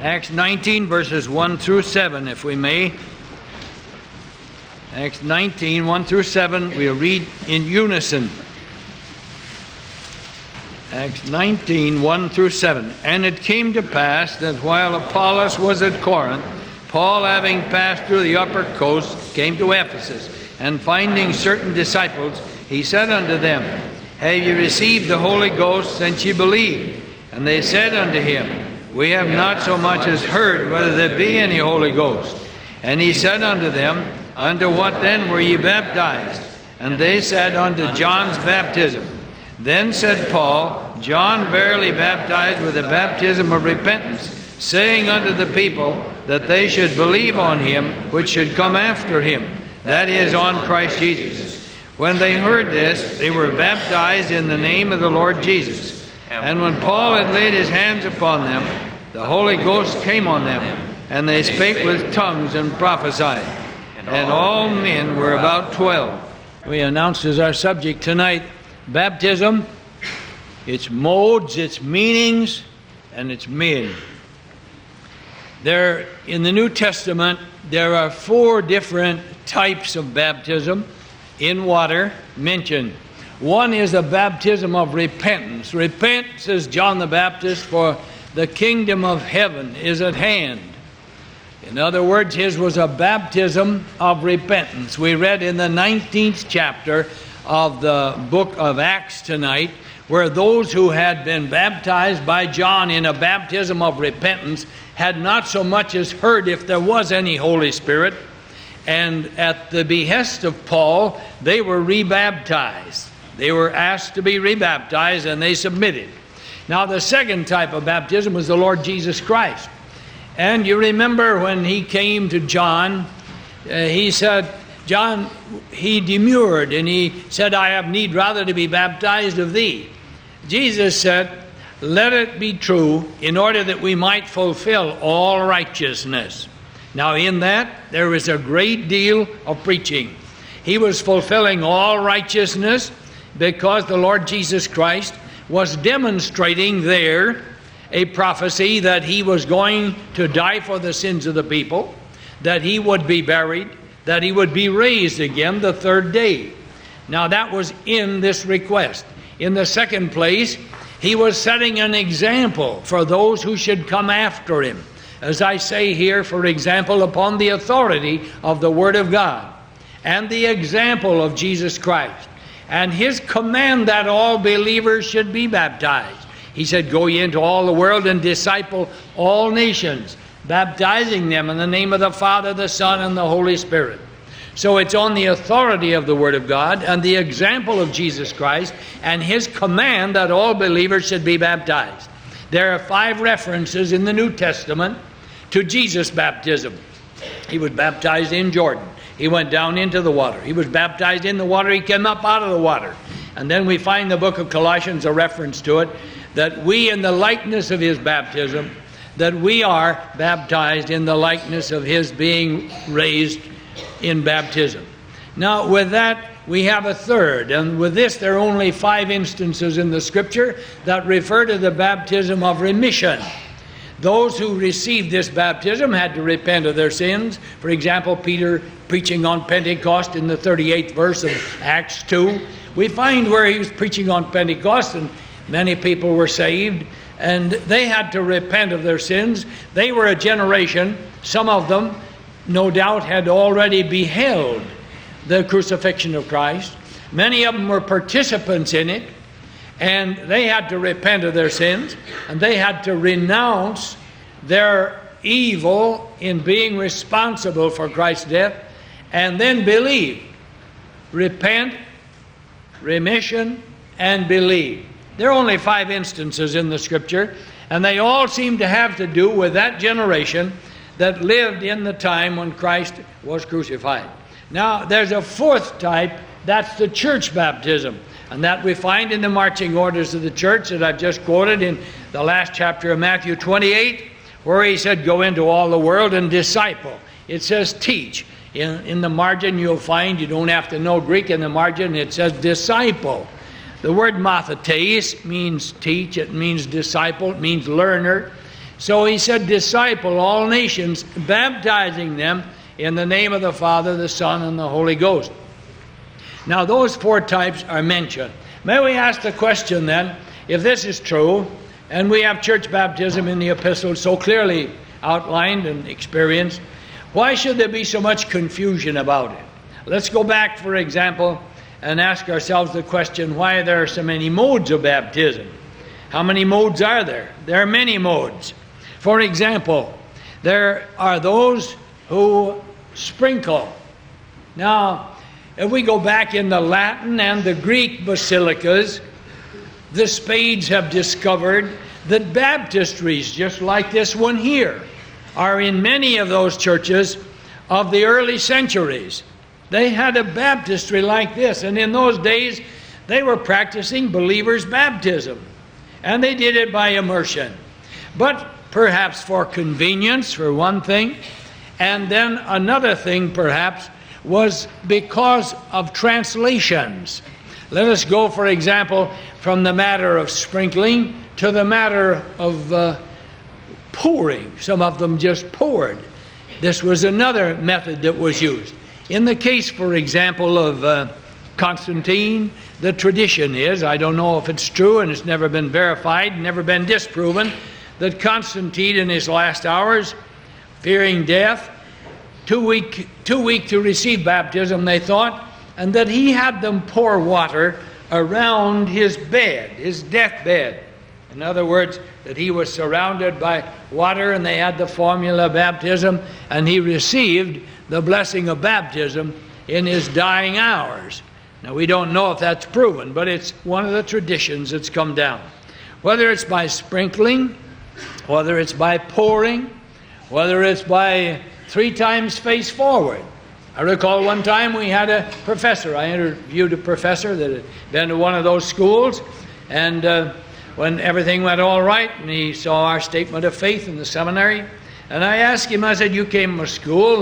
Acts 19, verses 1 through 7, if we may. Acts 19, 1 through 7, we'll read in unison. Acts 19, 1 through 7. And it came to pass that while Apollos was at Corinth, Paul, having passed through the upper coast, came to Ephesus, and finding certain disciples, he said unto them, Have ye received the Holy Ghost since ye believed? And they said unto him, We have not so much as heard whether there be any Holy Ghost. And he said unto them, Unto what then were ye baptized? And they said, Unto John's baptism. Then said Paul, John verily baptized with the baptism of repentance, saying unto the people that they should believe on him which should come after him, that is, on Christ Jesus. When they heard this, they were baptized in the name of the Lord Jesus. And when Paul had laid his hands upon them, the Holy Ghost came on them, and they spake with tongues and prophesied. And all men were about 12. We announced as our subject tonight, baptism, its modes, its meanings, and its men. There, in the New Testament, there are 4 different types of baptism in water mentioned. One is a baptism of repentance. Repent, says John the Baptist, for the kingdom of heaven is at hand. In other words, his was a baptism of repentance. We read in the 19th chapter of the book of Acts tonight, where those who had been baptized by John in a baptism of repentance had not so much as heard if there was any Holy Spirit, and at the behest of Paul, they were rebaptized. They were asked to be rebaptized, and they submitted. Now, the second type of baptism was the Lord Jesus Christ. And you remember when he came to John, he said, John, he demurred, and he said, I have need rather to be baptized of thee. Jesus said, Let it be true, in order that we might fulfill all righteousness. Now, in that, there is a great deal of preaching. He was fulfilling all righteousness because the Lord Jesus Christ was demonstrating there a prophecy that he was going to die for the sins of the people, that he would be buried, that he would be raised again the 3rd day. Now, that was in this request. In the second place, he was setting an example for those who should come after him. As I say here, for example, upon the authority of the Word of God and the example of Jesus Christ and his command that all believers should be baptized. He said, Go ye into all the world and disciple all nations, baptizing them in the name of the Father, the Son, and the Holy Spirit. So it's on the authority of the Word of God and the example of Jesus Christ and his command that all believers should be baptized. There are 5 references in the New Testament to Jesus' baptism. He was baptized in Jordan. He went down into the water. He was baptized in the water. He came up out of the water. And then we find the book of Colossians a reference to it, that we in the likeness of his baptism, that we are baptized in the likeness of his being raised in baptism. Now, with that, we have a third. And with this, there are only 5 instances in the Scripture that refer to the baptism of remission. Those who received this baptism had to repent of their sins. For example, Peter preaching on Pentecost in the 38th verse of Acts 2. We find where he was preaching on Pentecost, and many people were saved, and they had to repent of their sins. They were a generation, some of them, no doubt, had already beheld the crucifixion of Christ. Many of them were participants in it, and they had to repent of their sins, and they had to renounce their evil in being responsible for Christ's death, and then believe. Repent, remission, and believe. There are only 5 instances in the Scripture, and they all seem to have to do with that generation that lived in the time when Christ was crucified. Now, there's a 4th type, that's the church baptism. And that we find in the marching orders of the church that I've just quoted in the last chapter of Matthew 28, where he said, Go into all the world and disciple. It says teach. In the margin you'll find, you don't have to know Greek, in the margin it says disciple. The word mathetes means teach, it means disciple, it means learner. So he said, disciple all nations, baptizing them in the name of the Father, the Son, and the Holy Ghost. Now those 4 types are mentioned. May we ask the question then, if this is true, and we have church baptism in the epistle so clearly outlined and experienced, why should there be so much confusion about it? Let's go back, for example, and ask ourselves the question, why there are so many modes of baptism? How many modes are there? There are many modes. For example, there are those who sprinkle. Now, if we go back in the Latin and the Greek basilicas, the Spades have discovered that baptistries, just like this one here, are in many of those churches of the early centuries. They had a baptistry like this, and in those days they were practicing believers' baptism, and they did it by immersion. But perhaps for convenience, for one thing, and then another thing perhaps was because of translations. Let us go, for example, from the matter of sprinkling to the matter of pouring. Some of them just poured. This was another method that was used. In the case, for example, of Constantine, the tradition is, I don't know if it's true and it's never been verified, never been disproven, that Constantine in his last hours, fearing death, too weak to receive baptism, they thought, and that he had them pour water around his bed, his deathbed. In other words, that he was surrounded by water and they had the formula of baptism, and he received the blessing of baptism in his dying hours. Now, we don't know if that's proven, but it's one of the traditions that's come down. Whether it's by sprinkling, whether it's by pouring, whether it's by 3 times face forward. I recall one time we had a professor. I interviewed a professor that had been to one of those schools, and when everything went all right, and he saw our statement of faith in the seminary, and I asked him, I said, you came from a school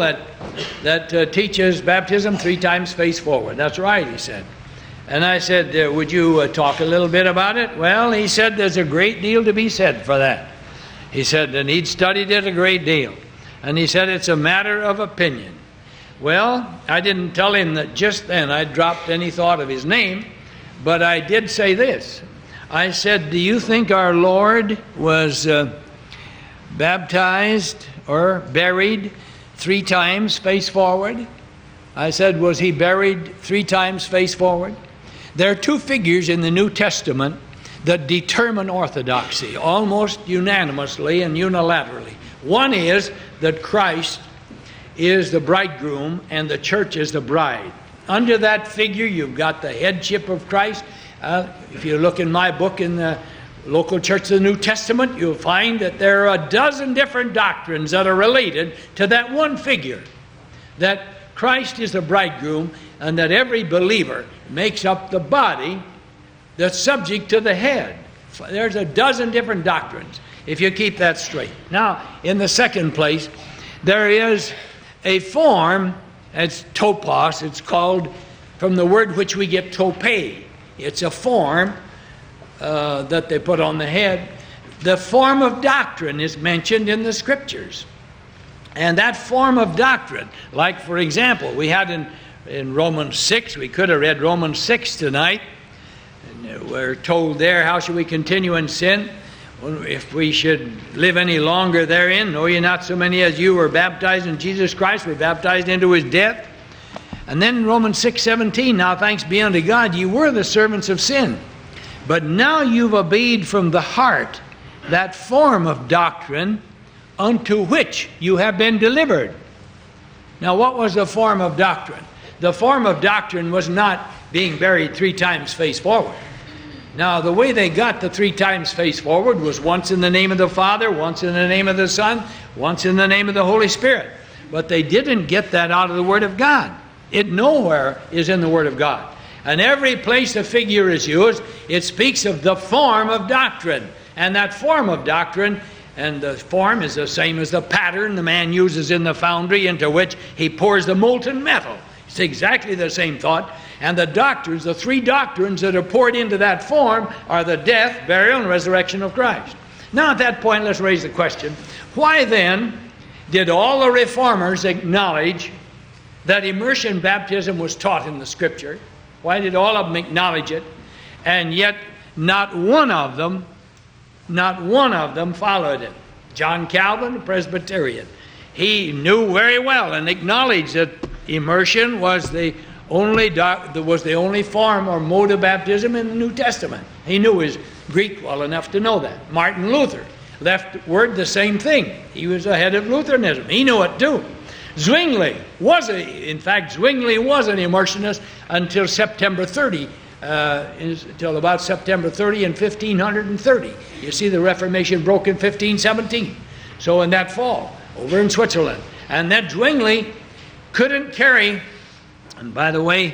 that teaches baptism 3 times face forward. That's right, he said. And I said, would you talk a little bit about it? Well, he said, there's a great deal to be said for that. He said, and he'd studied it a great deal. And he said, it's a matter of opinion. Well, I didn't tell him that just then I dropped any thought of his name, but I did say this. I said, do you think our Lord was baptized or buried 3 times face forward? I said, was he buried 3 times face forward? There are 2 figures in the New Testament that determine orthodoxy almost unanimously and unilaterally. One is that Christ is the bridegroom and the church is the bride. Under that figure, you've got the headship of Christ. If you look in my book in the local church of the New Testament, you'll find that there are a dozen different doctrines that are related to that one figure, that Christ is the bridegroom and that every believer makes up the body that's subject to the head. There's a dozen different doctrines, if you keep that straight. Now, in the second place, there is a form, it's topos, it's called from the word which we get tope. It's a form that they put on the head. The form of doctrine is mentioned in the Scriptures. And that form of doctrine, like for example, we had in Romans 6, we could have read Romans 6 tonight. And we're told there, how should we continue in sin? If we should live any longer therein, know ye not so many as you were baptized in Jesus Christ, were baptized into his death. And then Romans 6:17, now thanks be unto God, ye were the servants of sin. But now you've obeyed from the heart that form of doctrine unto which you have been delivered. Now what was the form of doctrine? The form of doctrine was not being buried 3 times face forward. Now the way they got the 3 times face forward was once in the name of the Father, once in the name of the Son, once in the name of the Holy Spirit. But they didn't get that out of the Word of God. It nowhere is in the Word of God. And every place a figure is used, it speaks of the form of doctrine. And that form of doctrine, and the form is the same as the pattern the man uses in the foundry into which he pours the molten metal. It's exactly the same thought. And the doctrines, the 3 doctrines that are poured into that form are the death, burial, and resurrection of Christ. Now, at that point, let's raise the question, why then did all the reformers acknowledge that immersion baptism was taught in the Scripture? Why did all of them acknowledge it? And yet not one of them followed it. John Calvin, a Presbyterian, he knew very well and acknowledged that immersion was the only form or mode of baptism in the New Testament. He knew his Greek well enough to know that. Martin Luther left word the same thing. He was the head of Lutheranism. He knew it too. Zwingli was an immersionist until September 30, until about September 30 in 1530. You see, the Reformation broke in 1517. So in that fall, over in Switzerland. And that Zwingli couldn't carry, and by the way,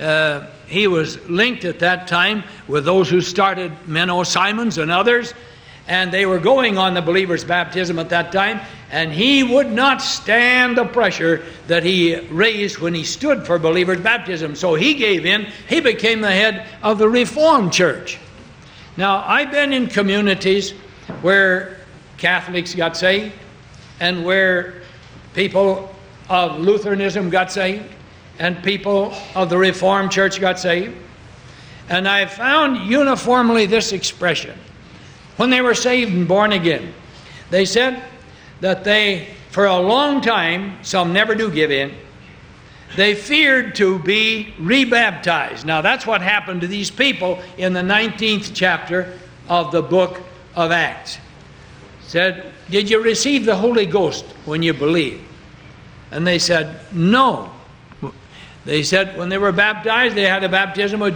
he was linked at that time with those who started Menno Simons and others, and they were going on the believer's baptism at that time, and he would not stand the pressure that he raised when he stood for believer's baptism. So he gave in. He became the head of the Reformed Church. Now, I've been in communities where Catholics got saved and where people of Lutheranism got saved and people of the Reformed Church got saved. And I found uniformly this expression. When they were saved and born again, they said that they, for a long time, some never do give in, they feared to be rebaptized. Now that's what happened to these people in the 19th chapter of the book of Acts. It said, did you receive the Holy Ghost when you believed? And they said, no. They said when they were baptized, they had a baptism of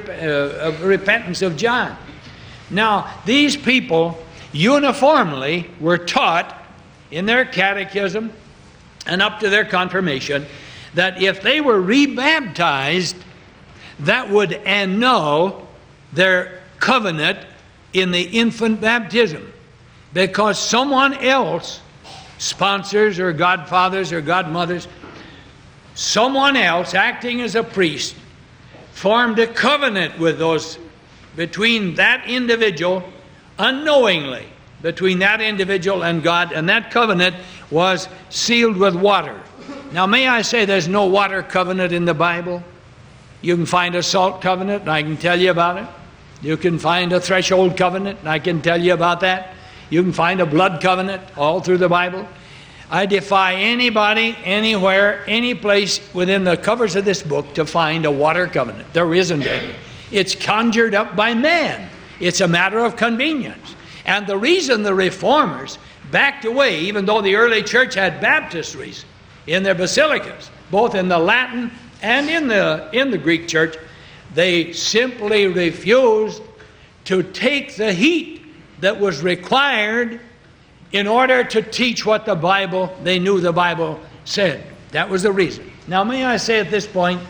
repentance of John. Now, these people uniformly were taught in their catechism and up to their confirmation that if they were rebaptized, that would annul their covenant in the infant baptism, because someone else, sponsors or godfathers or godmothers, someone else acting as a priest, formed a covenant with those, between that individual, unknowingly, between that individual and God, and that covenant was sealed with water. Now, may I say there's no water covenant in the Bible? You can find a salt covenant, and I can tell you about it. You can find a threshold covenant, and I can tell you about that. You can find a blood covenant all through the Bible. I defy anybody, anywhere, any place within the covers of this book to find a water covenant. There isn't any. It's conjured up by man. It's a matter of convenience. And the reason the reformers backed away, even though the early church had baptistries in their basilicas, both in the Latin and in the Greek church, they simply refused to take the heat that was required in order to teach what the Bible, they knew the Bible said. That was the reason. Now, may I say at this point,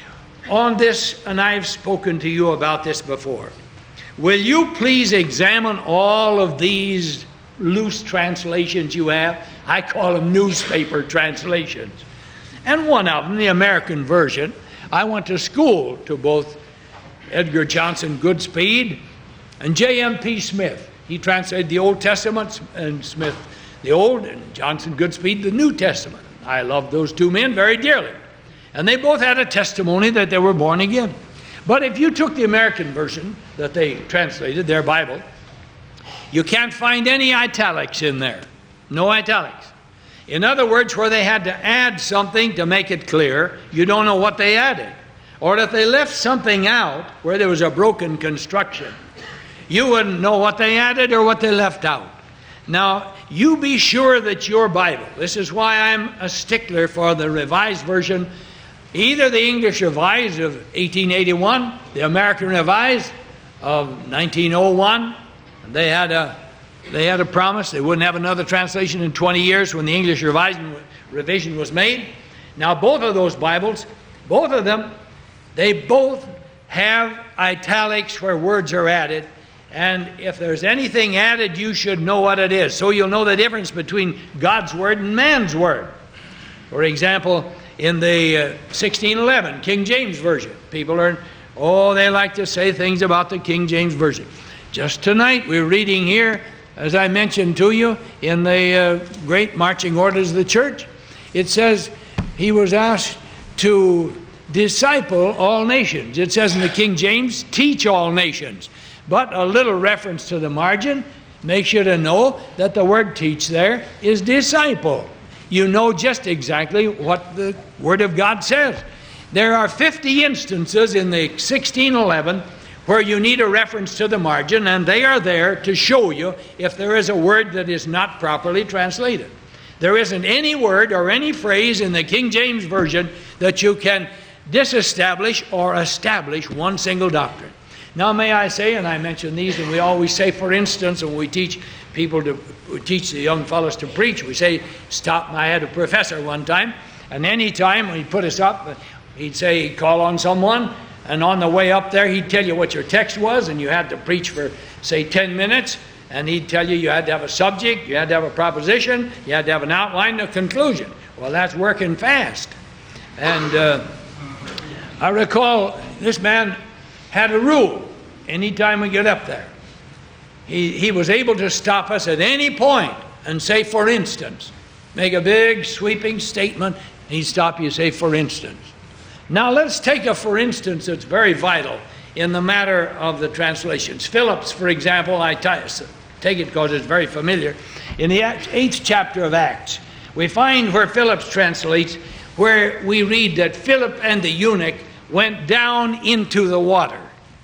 on this, and I've spoken to you about this before, will you please examine all of these loose translations you have? I call them newspaper translations. And one of them, the American version, I went to school to both Edgar Johnson Goodspeed and J.M.P. Smith. He translated the Old Testament, and Smith the Old, and Johnson Goodspeed the New Testament. I love those two men very dearly. And they both had a testimony that they were born again. But if you took the American version that they translated, their Bible, you can't find any italics in there. No italics. In other words, where they had to add something to make it clear, you don't know what they added. Or if they left something out where there was a broken construction, you wouldn't know what they added or what they left out. Now, you be sure that your Bible, this is why I'm a stickler for the Revised Version, either the English Revised of 1881, the American Revised of 1901. They had a promise they wouldn't have another translation in 20 years when the English revision was made. Now, both of those Bibles, both of them, they both have italics where words are added. And if there's anything added, you should know what it is. So you'll know the difference between God's Word and man's Word. For example, in the 1611 King James Version, people they like to say things about the King James Version. Just tonight we're reading here as I mentioned to you, in the great marching orders of the church, it says he was asked to disciple all nations. It says in the King James, teach all nations. But a little reference to the margin makes you to know that the word teach there is disciple. You know just exactly what the Word of God says. There are 50 instances in the 1611 where you need a reference to the margin, and they are there to show you if there is a word that is not properly translated. There isn't any word or any phrase in the King James Version that you can disestablish or establish one single doctrine. Now may I say, and I mention these, and we always say, for instance, when we teach people to teach the young fellows to preach, we say, stop. I had a professor one time, and any time when he'd put us up, he'd say, he'd call on someone, and on the way up there, he'd tell you what your text was, and you had to preach for, say, 10 minutes, and he'd tell you had to have a subject, you had to have a proposition, you had to have an outline and a conclusion. Well, that's working fast. And I recall this man had a rule anytime we get up there. He was able to stop us at any point and say, for instance, make a big sweeping statement, and he'd stop you and say, for instance. Now let's take a for instance that's very vital in the matter of the translations. Phillips, for example, I take it because it's very familiar. In the 8th chapter of Acts, we find where Phillips translates, where we read that Philip and the eunuch went down into the water.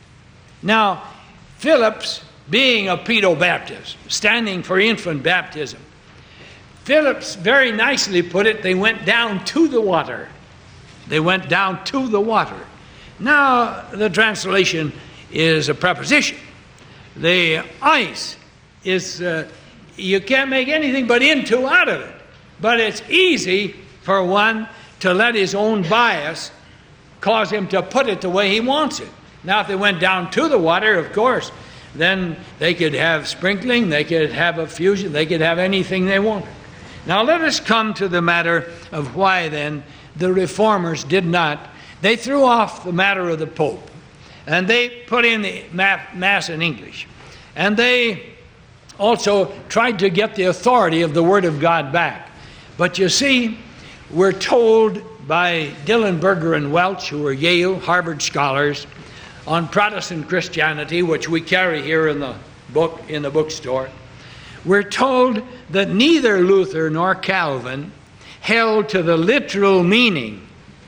Now, Phillips, being a pedo-Baptist, standing for infant baptism, Phillips very nicely put it, they went down to the water. They went down to the water. Now, the translation is a preposition. The ice is, you can't make anything but into out of it. But it's easy for one to let his own bias cause him to put it the way he wants it. Now, if they went down to the water, of course, then they could have sprinkling, they could have a fusion, they could have anything they wanted. Now, let us come to the matter of why, then, the Reformers did not. They threw off the matter of the Pope, and they put in the Mass in English. And they also tried to get the authority of the Word of God back. But you see, we're told by Dillenberger and Welch, who are Yale, Harvard scholars, on Protestant Christianity, which we carry here in the book, in the bookstore, we're told that neither Luther nor Calvin held to the literal meaning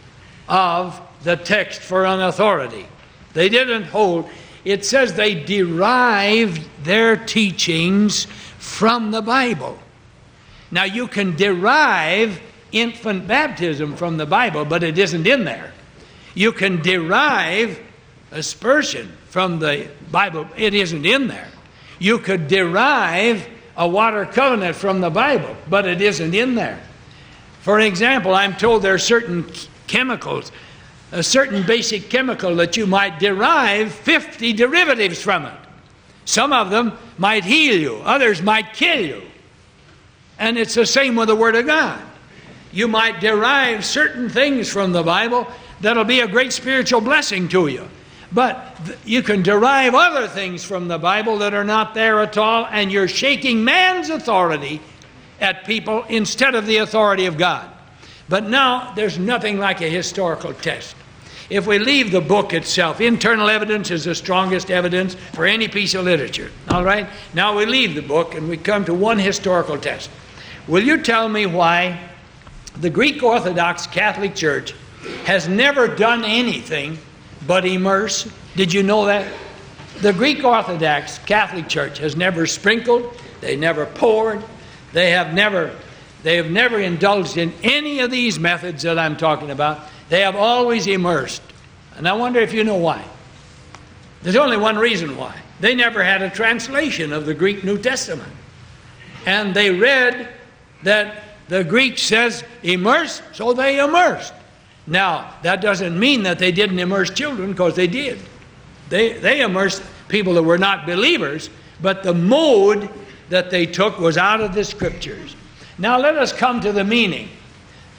of the text for an authority. They didn't hold. It says they derived their teachings from the Bible. Now, you can derive infant baptism from the Bible, but it isn't in there. You can derive aspersion from the Bible. It isn't in there. You could derive a water covenant from the Bible, but it isn't in there. For example, I'm told there are certain chemicals, a certain basic chemical that you might derive 50 derivatives from it. Some of them might heal you, others might kill you. And it's the same with the Word of God. You might derive certain things from the Bible that'll be a great spiritual blessing to you. But you can derive other things from the Bible that are not there at all, and you're shaking man's authority at people instead of the authority of God. But now, there's nothing like a historical test. If we leave the book itself, internal evidence is the strongest evidence for any piece of literature. All right? Now we leave the book and we come to one historical test. Will you tell me why the Greek Orthodox Catholic Church has never done anything but immerse? Did you know that? The Greek Orthodox Catholic Church has never sprinkled, they never poured, they have never indulged in any of these methods that I'm talking about. They have always immersed. And I wonder if you know why. There's only one reason why. They never had a translation of the Greek New Testament. And they read that the Greek says immerse, so they immersed. Now, that doesn't mean that they didn't immerse children, because they did. They immersed people that were not believers, but the mode that they took was out of the Scriptures. Now let us come to the meaning.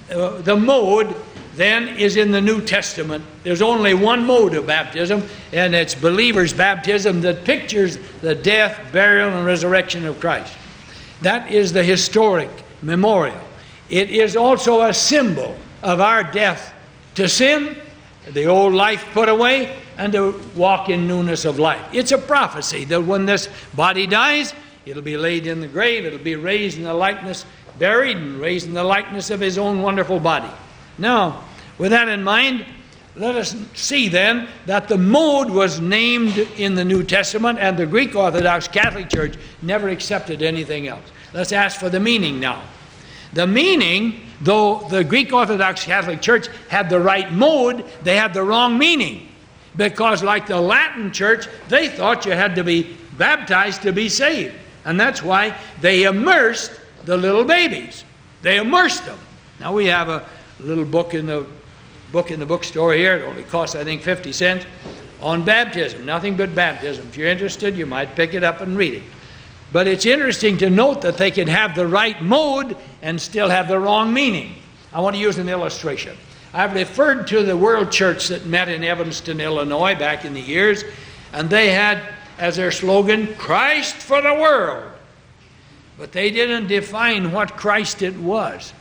the mode then is in the New Testament. There's only one mode of baptism, and it's believer's baptism that pictures the death, burial, and resurrection of Christ. That is the historic memorial. It is also a symbol of our death to sin, the old life put away, and to walk in newness of life. It's a prophecy that when this body dies, it'll be laid in the grave, it'll be raised in the likeness, buried and raised in the likeness of his own wonderful body. Now, with that in mind, let us see then that the mode was named in the New Testament, and the Greek Orthodox Catholic Church never accepted anything else. Let's ask for the meaning now. The meaning, though the Greek Orthodox Catholic Church had the right mode, they had the wrong meaning. Because like the Latin Church, they thought you had to be baptized to be saved. And that's why they immersed the little babies. They immersed them. Now we have a little book in the bookstore here. It only costs, I think, 50 cents on baptism. Nothing but baptism. If you're interested, you might pick it up and read it. But it's interesting to note that they can have the right mode and still have the wrong meaning. I want to use an illustration. I've referred to the World Church that met in Evanston, Illinois back in the years, and they had as their slogan, Christ for the world. But they didn't define what Christ it was.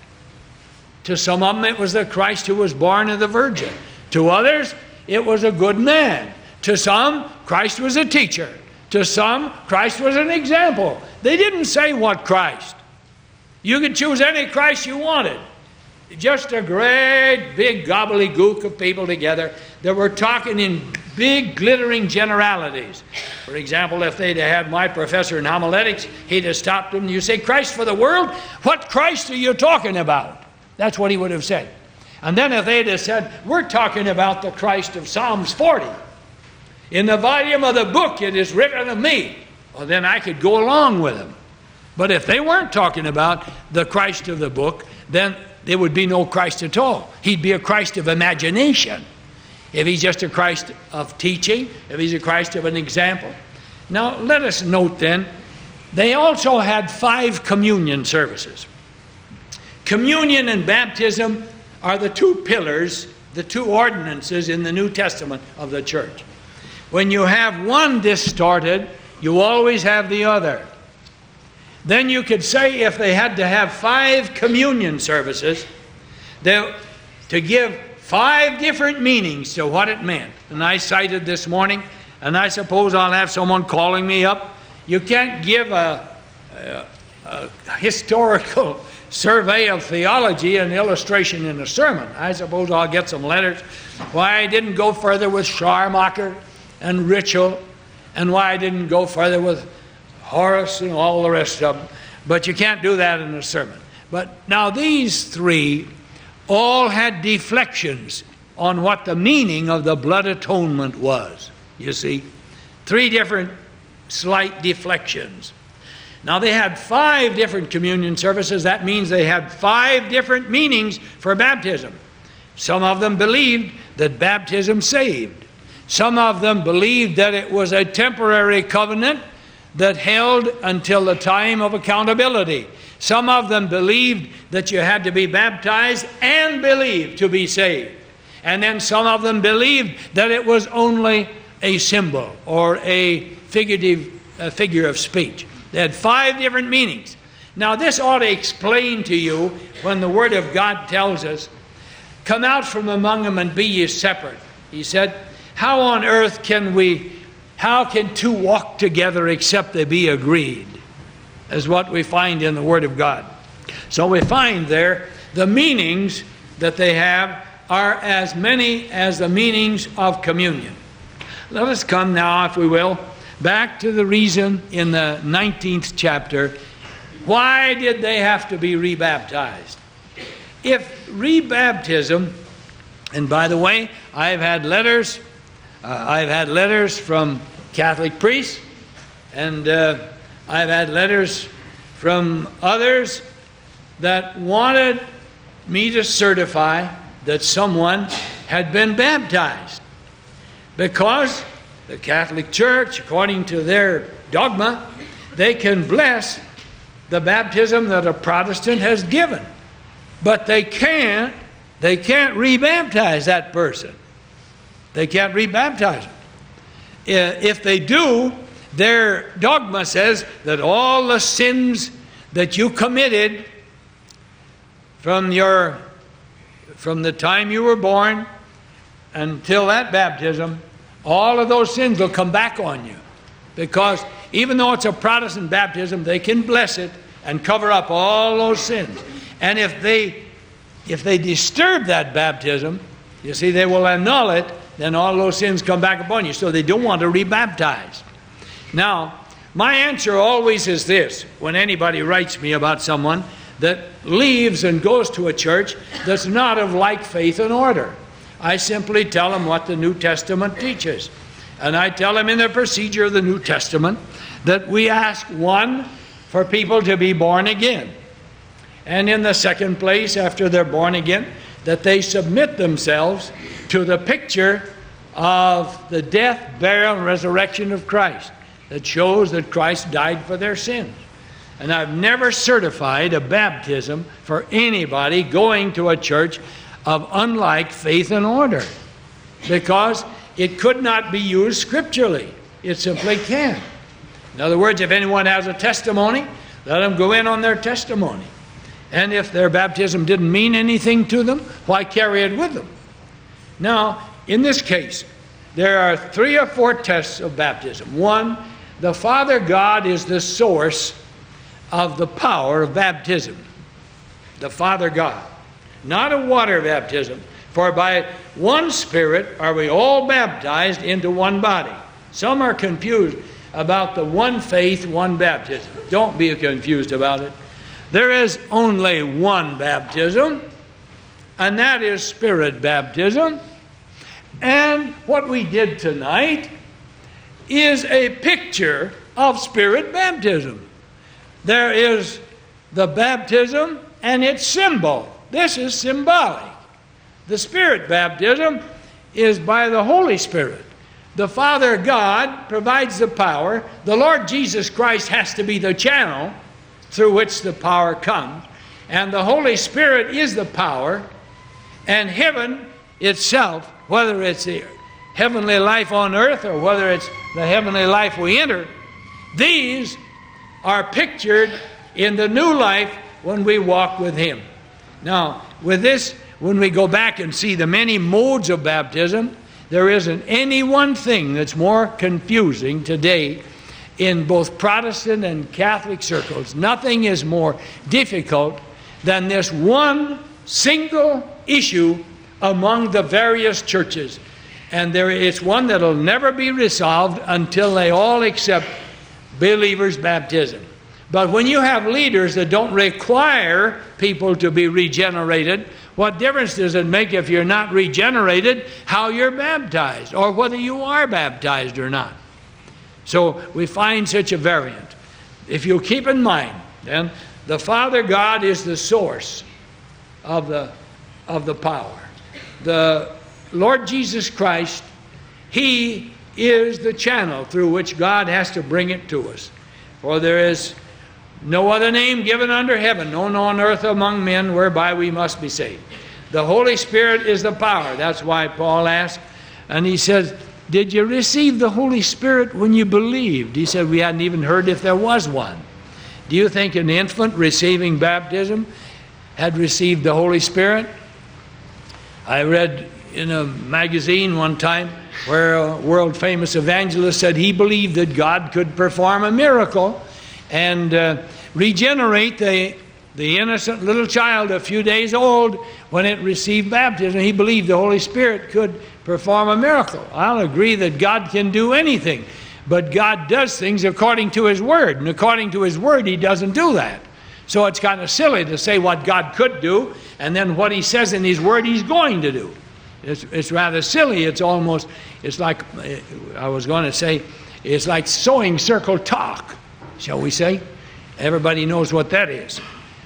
To some of them, it was the Christ who was born of the Virgin. To others, it was a good man. To some, Christ was a teacher. To some, Christ was an example. They didn't say what Christ. You could choose any Christ you wanted. Just a great big gobbledygook of people together that were talking in big glittering generalities. For example, if they'd had my professor in homiletics, he'd have stopped them. You say, Christ for the world? What Christ are you talking about? That's what he would have said. And then if they'd have said, we're talking about the Christ of Psalms 40. In the volume of the book it is written of me. Well, then I could go along with them. But if they weren't talking about the Christ of the book, then there would be no Christ at all. He'd be a Christ of imagination. If he's just a Christ of teaching, if he's a Christ of an example. Now, let us note then, they also had 5 communion services. Communion and baptism are the 2 pillars, the 2 ordinances in the New Testament of the church. When you have one distorted, you always have the other. Then you could say if they had to have 5 communion services, to give 5 different meanings to what it meant. And I cited this morning, and I suppose I'll have someone calling me up. You can't give a historical survey of theology and illustration in a sermon. I suppose I'll get some letters why I didn't go further with Schleiermacher and Ritschl, and why I didn't go further with Horace and all the rest of them. But you can't do that in a sermon. But now these 3 all had deflections on what the meaning of the blood atonement was. You see, 3 different slight deflections. Now they had 5 different communion services. That means they had 5 different meanings for baptism. Some of them believed that baptism saved. Some of them believed that it was a temporary covenant that held until the time of accountability. Some of them believed that you had to be baptized and believe to be saved. And then some of them believed that it was only a symbol or a figure of speech. They had 5 different meanings. Now this ought to explain to you when the Word of God tells us, come out from among them and be ye separate. He said, how on earth how can 2 walk together except they be agreed? Is what we find in the Word of God. So we find there the meanings that they have are as many as the meanings of communion. Let us come now, if we will, back to the reason in the 19th chapter. Why did they have to be rebaptized? If rebaptism, and by the way, I've had letters from Catholic priests, and I've had letters from others that wanted me to certify that someone had been baptized, because the Catholic Church, according to their dogma, they can bless the baptism that a Protestant has given. But they can't rebaptize that person. They can't rebaptize them. If they do, their dogma says that all the sins that you committed from the time you were born until that baptism, all of those sins will come back on you. Because even though it's a Protestant baptism, they can bless it and cover up all those sins. And if they disturb that baptism, you see, they will annul it, then all those sins come back upon you. So they don't want to rebaptize. Now, my answer always is this, when anybody writes me about someone that leaves and goes to a church that's not of like faith and order. I simply tell them what the New Testament teaches. And I tell them in the procedure of the New Testament that we ask, one, for people to be born again. And in the second place, after they're born again, that they submit themselves to the picture of the death, burial, and resurrection of Christ that shows that Christ died for their sins. And I've never certified a baptism for anybody going to a church of unlike faith and order, because it could not be used scripturally. It simply can't. In other words, if anyone has a testimony, let them go in on their testimony. And if their baptism didn't mean anything to them, why carry it with them? Now, in this case, there are 3 or 4 tests of baptism. One, the Father God is the source of the power of baptism. The Father God. Not a water baptism. For by one Spirit are we all baptized into one body. Some are confused about the one faith, one baptism. Don't be confused about it. There is only one baptism, and that is Spirit baptism. And what we did tonight is a picture of Spirit baptism. There is the baptism and its symbol. This is symbolic. The Spirit baptism is by the Holy Spirit. The Father God provides the power. The Lord Jesus Christ has to be the channel through which the power comes. And the Holy Spirit is the power. And heaven itself, whether it's the heavenly life on earth or whether it's the heavenly life we enter, these are pictured in the new life when we walk with Him. Now, with this, when we go back and see the many modes of baptism, there isn't any one thing that's more confusing today in both Protestant and Catholic circles. Nothing is more difficult than this one single issue among the various churches. And it's one that will never be resolved until they all accept believers' baptism. But when you have leaders that don't require people to be regenerated, what difference does it make if you're not regenerated how you're baptized or whether you are baptized or not? So we find such a variant. If you keep in mind, then, the Father God is the source of the power. The Lord Jesus Christ, He is the channel through which God has to bring it to us. For there is no other name given under heaven, known on earth among men, whereby we must be saved. The Holy Spirit is the power. That's why Paul asked, and he says, did you receive the Holy Spirit when you believed? He said, we hadn't even heard if there was one. Do you think an infant receiving baptism had received the Holy Spirit? I read in a magazine one time where a world-famous evangelist said he believed that God could perform a miracle and regenerate the innocent little child a few days old when it received baptism. He believed the Holy Spirit could perform a miracle. I'll agree that God can do anything, but God does things according to His Word, and according to His Word, He doesn't do that. So it's kind of silly to say what God could do, and then what He says in His Word He's going to do. It's rather silly. It's like, I was going to say, it's like sewing circle talk, shall we say. Everybody knows what that is.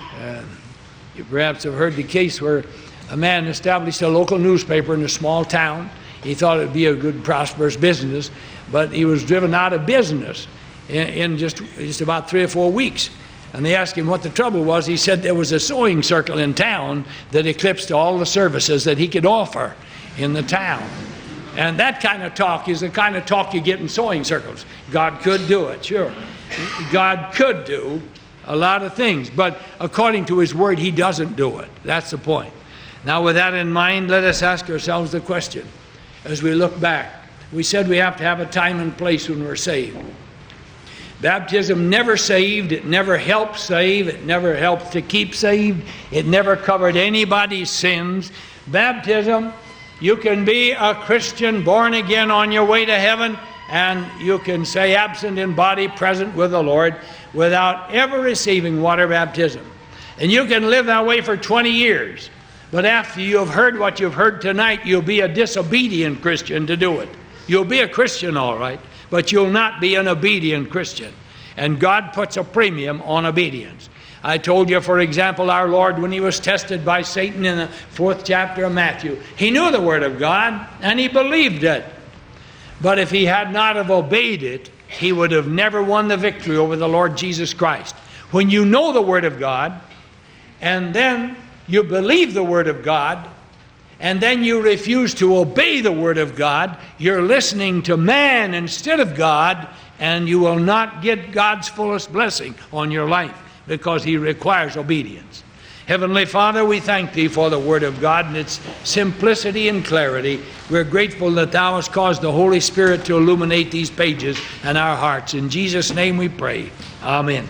You perhaps have heard the case where a man established a local newspaper in a small town. He thought it would be a good, prosperous business, but he was driven out of business in just about 3 or 4 weeks. And they asked him what the trouble was. He said there was a sewing circle in town that eclipsed all the services that he could offer in the town. And that kind of talk is the kind of talk you get in sewing circles. God could do it, sure. God could do a lot of things, but according to his word, he doesn't do it. That's the point. Now, with that in mind, let us ask ourselves the question as we look back. We said we have to have a time and place when we're saved. Baptism never saved, it never helped save, it never helped to keep saved, it never covered anybody's sins. Baptism, you can be a Christian born again on your way to heaven, and you can say absent in body, present with the Lord, without ever receiving water baptism. And you can live that way for 20 years. But after you have heard what you've heard tonight, you'll be a disobedient Christian to do it. You'll be a Christian, all right, but you'll not be an obedient Christian. And God puts a premium on obedience. I told you, for example, our Lord, when he was tested by Satan in the 4th chapter of Matthew, he knew the Word of God and he believed it. But if he had not have obeyed it, he would have never won the victory over the Lord Jesus Christ. When you know the Word of God, and then you believe the Word of God, and then you refuse to obey the Word of God, you're listening to man instead of God, and you will not get God's fullest blessing on your life because he requires obedience. Heavenly Father, we thank thee for the Word of God and its simplicity and clarity. We're grateful that thou hast caused the Holy Spirit to illuminate these pages and our hearts. In Jesus' name we pray. Amen.